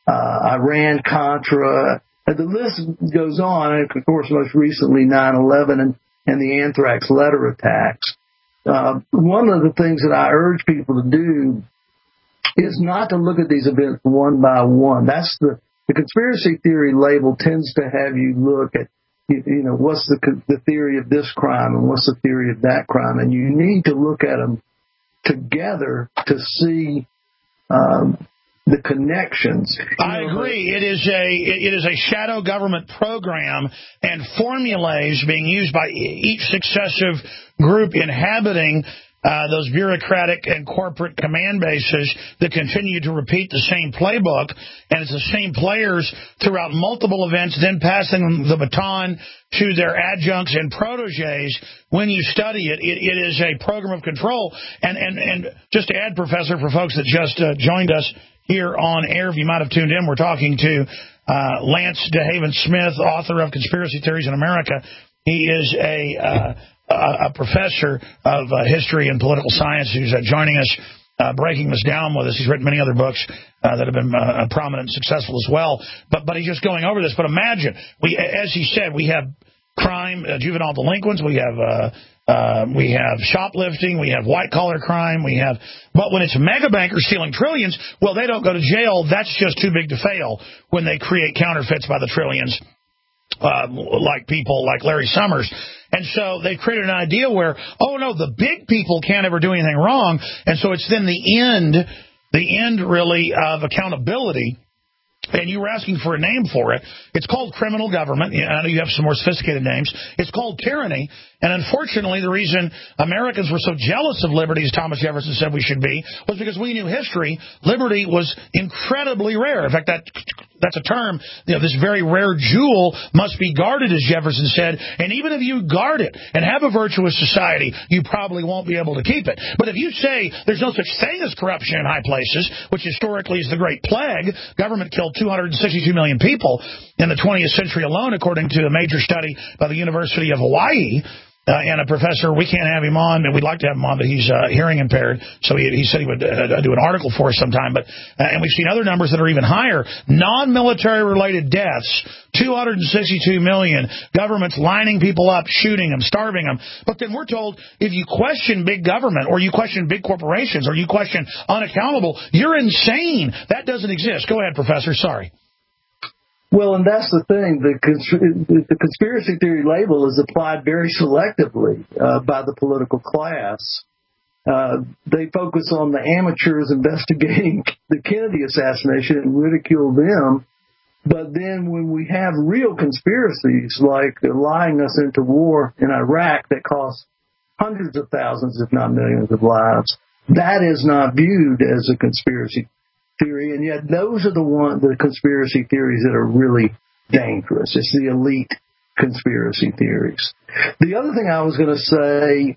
Iran-Contra, and the list goes on, and of course most recently 9/11 and the anthrax letter attacks. One of the things that I urge people to do is not to look at these events one by one. That's the conspiracy theory label tends to have you look at, what's the theory of this crime and what's the theory of that crime, and you need to look at them together to see the connections. I agree. It is a shadow government program and formulas being used by each successive group inhabiting those bureaucratic and corporate command bases that continue to repeat the same playbook, and it's the same players throughout multiple events, then passing the baton to their adjuncts and proteges. When you study it, it is a program of control. And just to add, Professor, for folks that just joined us here on air, if you might have tuned in, we're talking to Lance DeHaven Smith, author of Conspiracy Theories in America. He is a professor of history and political science who's joining us, breaking this down with us. He's written many other books that have been prominent and successful as well. But he's just going over this. But imagine, as he said, we have crime, juvenile delinquents, we have shoplifting, we have white-collar crime, but when it's mega bankers stealing trillions, well, they don't go to jail. That's just too big to fail when they create counterfeits by the trillions, like people like Larry Summers. And so they created an idea where, oh, no, the big people can't ever do anything wrong. And so it's then the end really of accountability. And you were asking for a name for it. It's called criminal government. I know you have some more sophisticated names. It's called tyranny. And unfortunately, the reason Americans were so jealous of liberty, as Thomas Jefferson said we should be, was because we knew history. Liberty was incredibly rare. In fact, that's a term, this very rare jewel must be guarded, as Jefferson said. And even if you guard it and have a virtuous society, you probably won't be able to keep it. But if you say there's no such thing as corruption in high places, which historically is the Great Plague, government killed 262 million people in the 20th century alone, according to a major study by the University of Hawaii. And a professor, we can't have him on, and we'd like to have him on, but he's hearing impaired, so he said he would do an article for us sometime. But and we've seen other numbers that are even higher. Non-military related deaths, 262 million. Governments lining people up, shooting them, starving them. But then we're told if you question big government, or you question big corporations, or you question unaccountable, you're insane. That doesn't exist. Go ahead, Professor. Sorry. Well, and that's the thing. The conspiracy theory label is applied very selectively by the political class. They focus on the amateurs investigating the Kennedy assassination and ridicule them. But then when we have real conspiracies like lying us into war in Iraq that cost hundreds of thousands, if not millions of lives, that is not viewed as a conspiracy theory, and yet those are the conspiracy theories that are really dangerous. It's the elite conspiracy theories. The other thing I was going to say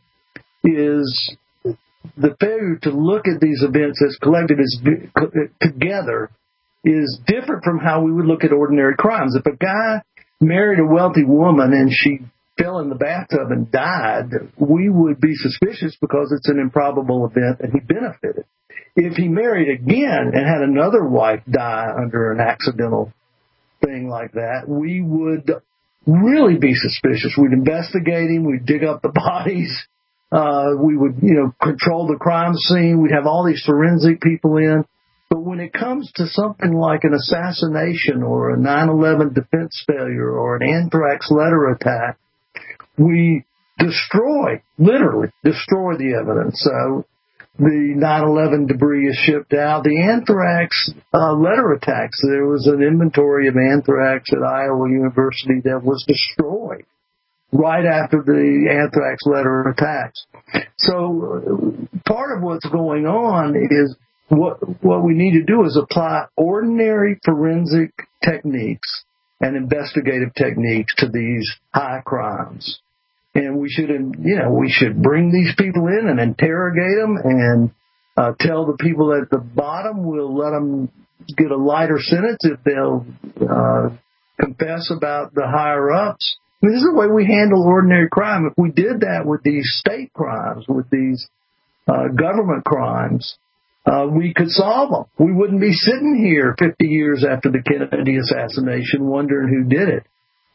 is the failure to look at these events as collected as together is different from how we would look at ordinary crimes. If a guy married a wealthy woman and she fell in the bathtub and died, we would be suspicious because it's an improbable event and he benefited. If he married again and had another wife die under an accidental thing like that, we would really be suspicious. We'd investigate him. We'd dig up the bodies. We would, control the crime scene. We'd have all these forensic people in. But when it comes to something like an assassination or a 9/11 defense failure or an anthrax letter attack, we literally destroy the evidence. So the 9/11 debris is shipped out. The anthrax letter attacks, there was an inventory of anthrax at Iowa University that was destroyed right after the anthrax letter attacks. So part of what's going on is what we need to do is apply ordinary forensic techniques and investigative techniques to these high crimes. And we should bring these people in and interrogate them and tell the people at the bottom we'll let them get a lighter sentence if they'll confess about the higher ups. I mean, this is the way we handle ordinary crime. If we did that with these state crimes, with these government crimes, we could solve them. We wouldn't be sitting here 50 years after the Kennedy assassination wondering who did it.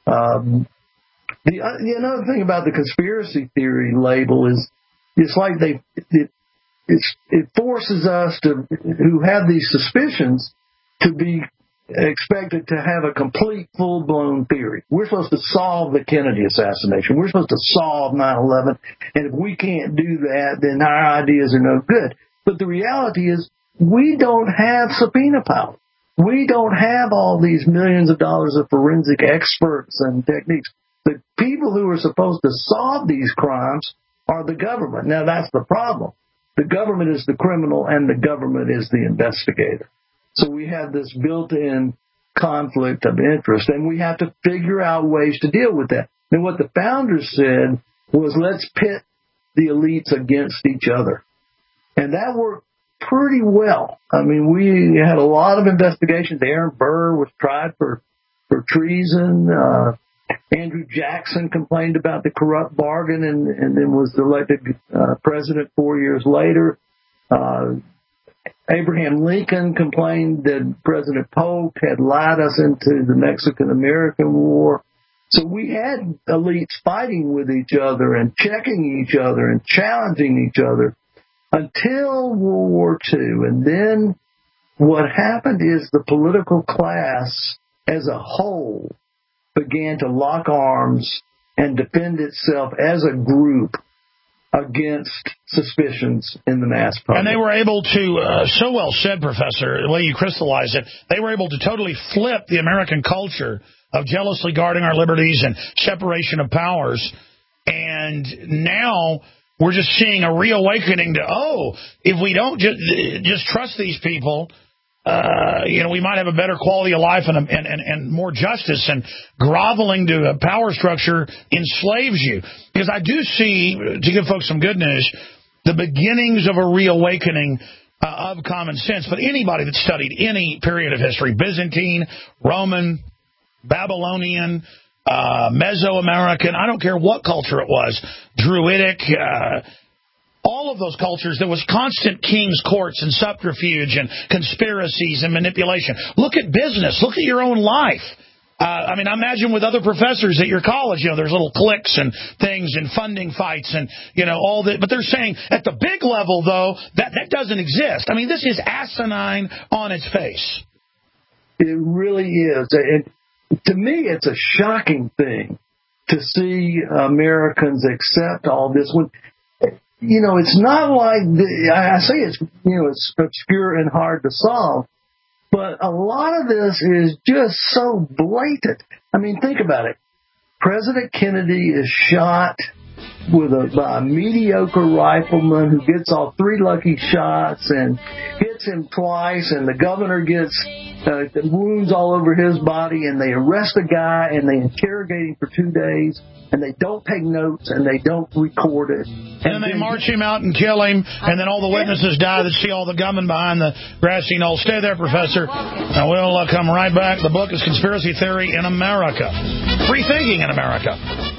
Another thing about the conspiracy theory label is it's like it forces us who have these suspicions to be expected to have a complete full-blown theory. We're supposed to solve the Kennedy assassination. We're supposed to solve 9/11, and if we can't do that, then our ideas are no good. But the reality is we don't have subpoena power. We don't have all these millions of dollars of forensic experts and techniques. The people who are supposed to solve these crimes are the government. Now, that's the problem. The government is the criminal and the government is the investigator. So we have this built-in conflict of interest, and we have to figure out ways to deal with that. And what the founders said was, let's pit the elites against each other. And that worked pretty well. I mean, we had a lot of investigations. Aaron Burr was tried for treason. Andrew Jackson complained about the corrupt bargain and then was elected president 4 years later. Abraham Lincoln complained that President Polk had lied us into the Mexican-American War. So we had elites fighting with each other and checking each other and challenging each other until World War II. And then what happened is the political class as a whole began to lock arms and defend itself as a group against suspicions in the mass public. And they were able to, so well said, Professor, the way you crystallized it, they were able to totally flip the American culture of jealously guarding our liberties and separation of powers And now we're just seeing a reawakening to, if we don't just trust these people, we might have a better quality of life and more justice, and groveling to a power structure enslaves you. Because I do see, to give folks some good news, the beginnings of a reawakening of common sense. But anybody that studied any period of history, Byzantine, Roman, Babylonian, Mesoamerican, I don't care what culture it was, Druidic, all of those cultures, there was constant king's courts and subterfuge and conspiracies and manipulation. Look at business. Look at your own life. I imagine with other professors at your college, there's little cliques and things and funding fights and, all that. But they're saying at the big level, though, that doesn't exist. This is asinine on its face. It really is. To me, it's a shocking thing to see Americans accept all this. It's not like I say it's obscure and hard to solve, but a lot of this is just so blatant. Think about it. President Kennedy is shot by a mediocre rifleman who gets all 3 lucky shots and hits him twice, and the governor gets wounds all over his body, and they arrest the guy and they interrogate him for 2 days, and they don't take notes and they don't record it. And then they march him out and kill him, and then all the witnesses die that see all the gunmen behind the grassy knoll. Stay there, Professor. Now we'll come right back. The book is Conspiracy Theory in America. Free thinking in America.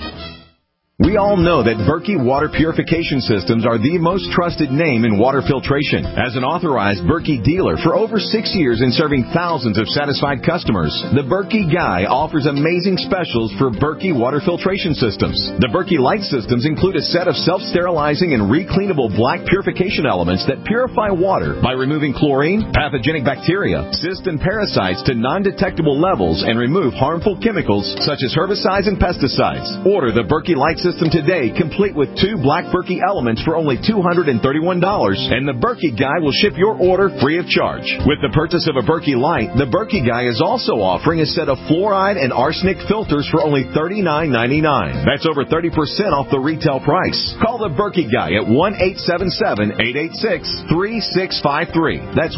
We all know that Berkey Water Purification Systems are the most trusted name in water filtration. As an authorized Berkey dealer for over 6 years and serving thousands of satisfied customers, the Berkey Guy offers amazing specials for Berkey Water Filtration Systems. The Berkey Light Systems include a set of self-sterilizing and recleanable black purification elements that purify water by removing chlorine, pathogenic bacteria, cysts, and parasites to non-detectable levels and remove harmful chemicals such as herbicides and pesticides. Order the Berkey Light System today, complete with 2 black Berkey elements for only $231, and the Berkey Guy will ship your order free of charge. With the purchase of a Berkey Light, the Berkey Guy is also offering a set of fluoride and arsenic filters for only $39.99. That's over 30% off the retail price. Call the Berkey Guy at 1-877-886-3653. That's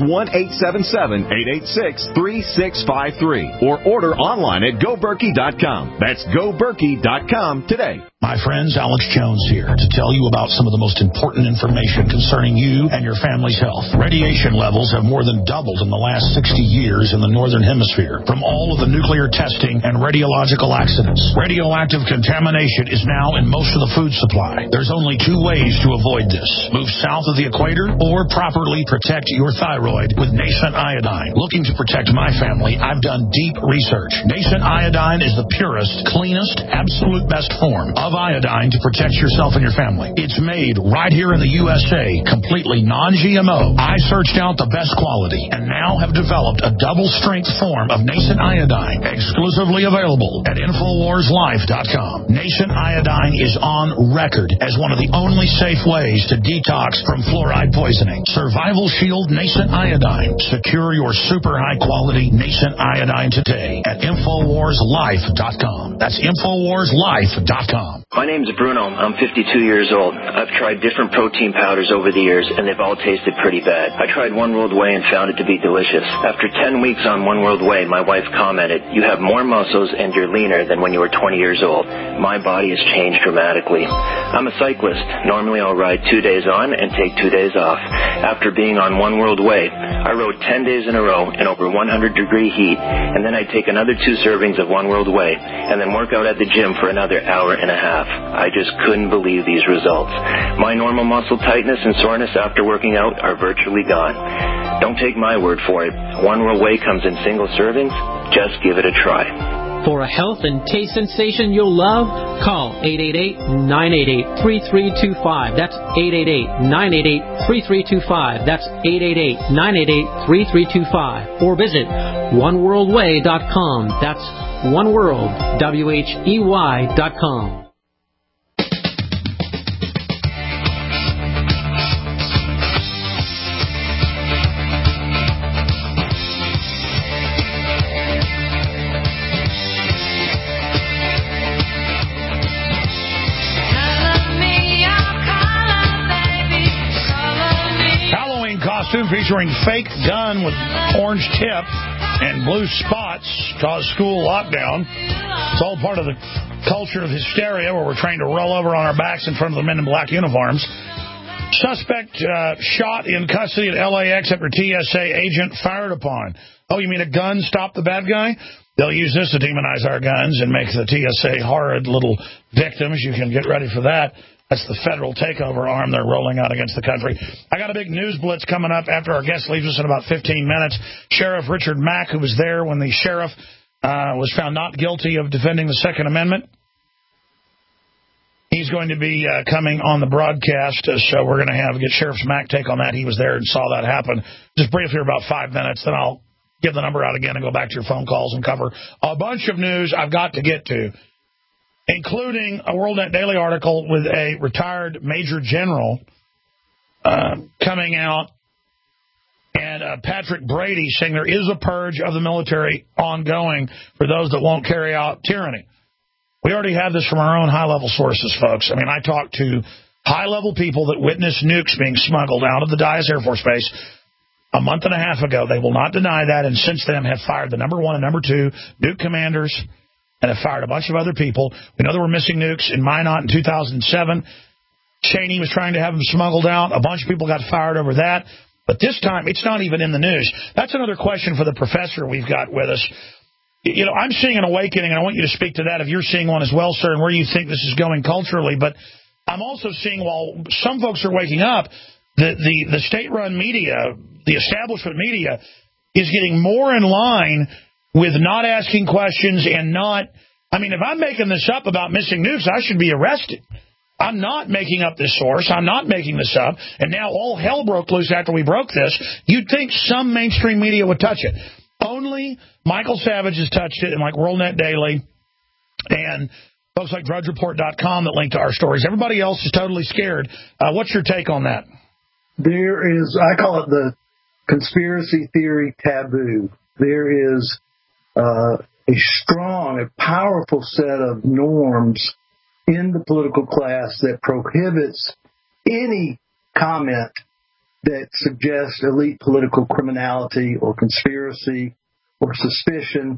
1-877-886-3653. Or order online at GoBerkey.com. That's GoBerkey.com today. My friends, Alex Jones here to tell you about some of the most important information concerning you and your family's health. Radiation levels have more than doubled in the last 60 years in the Northern Hemisphere from all of the nuclear testing and radiological accidents. Radioactive contamination is now in most of the food supply. There's only 2 ways to avoid this. Move south of the equator or properly protect your thyroid with Nascent Iodine. Looking to protect my family, I've done deep research. Nascent Iodine is the purest, cleanest, absolute best form of iodine to protect yourself and your family. It's made right here in the USA, completely non-GMO. I searched out the best quality and now have developed a double-strength form of Nascent Iodine, exclusively available at InfoWarsLife.com. Nascent Iodine is on record as one of the only safe ways to detox from fluoride poisoning. Survival Shield Nascent Iodine. Secure your super high-quality Nascent Iodine today at InfoWarsLife.com. That's InfoWarsLife.com. My name's Bruno. I'm 52 years old. I've tried different protein powders over the years, and they've all tasted pretty bad. I tried One World Whey and found it to be delicious. After 10 weeks on One World Whey, my wife commented, "You have more muscles and you're leaner than when you were 20 years old." My body has changed dramatically. I'm a cyclist. Normally I'll ride 2 days on and take 2 days off. After being on One World Whey, I rode 10 days in a row in over 100-degree heat, and then I'd take another 2 servings of One World Whey, and then work out at the gym for another hour and a half. I just couldn't believe these results. My normal muscle tightness and soreness after working out are virtually gone. Don't take my word for it. One World Whey comes in single servings. Just give it a try. For a health and taste sensation you'll love, call 888-988-3325. That's 888-988-3325. That's 888-988-3325. Or visit OneWorldWhey.com. That's OneWorldWhey.com. costume featuring fake gun with orange tip and blue spots caused school lockdown. It's all part of the culture of hysteria where we're trained to roll over on our backs in front of the men in black uniforms. Suspect shot in custody at LAX after TSA agent fired upon. Oh, you mean a gun stopped the bad guy? They'll use this to demonize our guns and make the TSA horrid little victims. You can get ready for that. That's the federal takeover arm they're rolling out against the country. I got a big news blitz coming up after our guest leaves us in about 15 minutes. Sheriff Richard Mack, who was there when the sheriff was found not guilty of defending the Second Amendment, he's going to be coming on the broadcast, so we're going to get Sheriff Mack take on that. He was there and saw that happen. Just briefly, about 5 minutes, then I'll give the number out again and go back to your phone calls and cover a bunch of news I've got to get to, including a WorldNet Daily article with a retired Major General coming out, and Patrick Brady saying there is a purge of the military ongoing for those that won't carry out tyranny. We already have this from our own high-level sources, folks. I mean, I talked to high-level people that witnessed nukes being smuggled out of the Dyess Air Force Base a month and a half ago. They will not deny that, and since then have fired the number 1 and number 2 nuke commanders and have fired a bunch of other people. We know there were missing nukes in Minot in 2007. Cheney was trying to have them smuggled out. A bunch of people got fired over that. But this time, it's not even in the news. That's another question for the professor we've got with us. You know, I'm seeing an awakening, and I want you to speak to that if you're seeing one as well, sir, and where you think this is going culturally. But I'm also seeing, while some folks are waking up, the state-run media, the establishment media, is getting more in line with not asking questions and not... I mean, if I'm making this up about missing nukes, I should be arrested. I'm not making up this source. I'm not making this up. And now all hell broke loose after we broke this. You'd think some mainstream media would touch it. Only Michael Savage has touched it, and like WorldNet Daily and folks like DrudgeReport.com that link to our stories. Everybody else is totally scared. What's your take on that? There is, I call it the conspiracy theory taboo. There is a strong, a powerful set of norms in the political class that prohibits any comment that suggests elite political criminality or conspiracy or suspicion.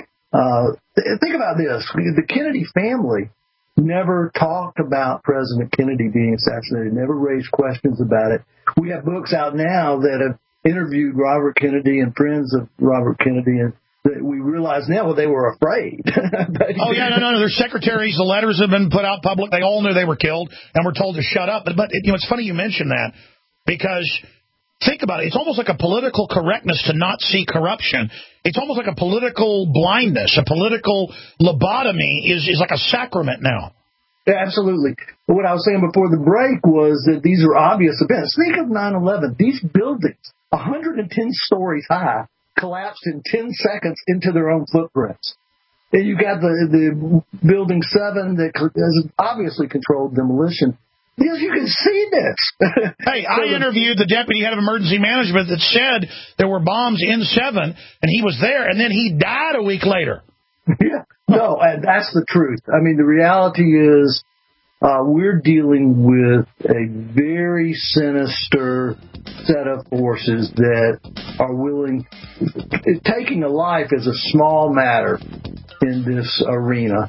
Think about this. The Kennedy family never talked about President Kennedy being assassinated, never raised questions about it. We have books out now that have interviewed Robert Kennedy and friends of Robert Kennedy, and that we realize now, well, they were afraid. No. Their secretaries, the letters have been put out public. They all knew they were killed and were told to shut up. But it's funny you mention that, because think about it. It's almost like a political correctness to not see corruption. It's almost like a political blindness. A political lobotomy is like a sacrament now. Yeah, absolutely. But what I was saying before the break was that these are obvious events. Think of 9/11. These buildings, 110 stories high, collapsed in 10 seconds into their own footprints. And you got the Building 7 that has obviously controlled demolition. Yes, you can see this. Hey, I interviewed the deputy head of emergency management that said there were bombs in 7, and he was there, and then he died a week later. Yeah, no, and that's the truth. I mean, the reality is we're dealing with a very sinister set of forces that are willing... Taking a life is a small matter in this arena.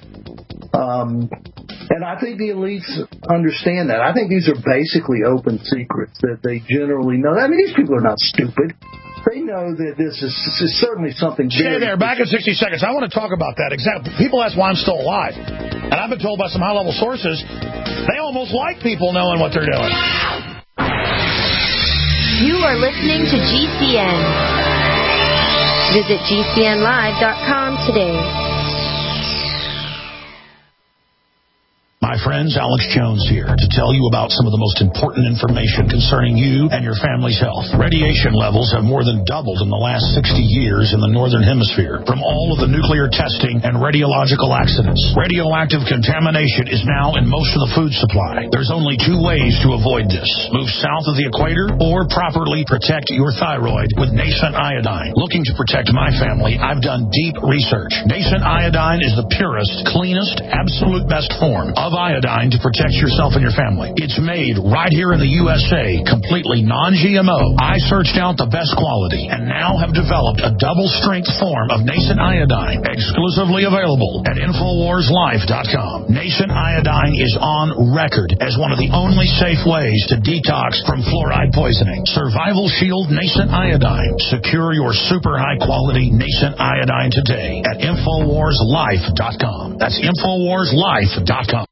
And I think the elites understand that. I think these are basically open secrets that they generally know. I mean, these people are not stupid. They know that this is certainly something... Stay there. Back in 60 seconds. I want to talk about that. Exactly. People ask why I'm still alive. And I've been told by some high-level sources, they almost like people knowing what they're doing. You are listening to GCN. Visit GCNlive.com today. My friends, Alex Jones here to tell you about some of the most important information concerning you and your family's health. Radiation levels have more than doubled in the last 60 years in the Northern Hemisphere from all of the nuclear testing and radiological accidents. Radioactive contamination is now in most of the food supply. There's only 2 ways to avoid this. Move south of the equator or properly protect your thyroid with Nascent Iodine. Looking to protect my family, I've done deep research. Nascent Iodine is the purest, cleanest, absolute best form of iodine to protect yourself and your family. It's made right here in the USA, completely non-GMO. I searched out the best quality and now have developed a double-strength form of Nascent Iodine, exclusively available at InfoWarsLife.com. Nascent Iodine is on record as one of the only safe ways to detox from fluoride poisoning. Survival Shield Nascent Iodine. Secure your super high-quality Nascent Iodine today at InfoWarsLife.com. That's InfoWarsLife.com.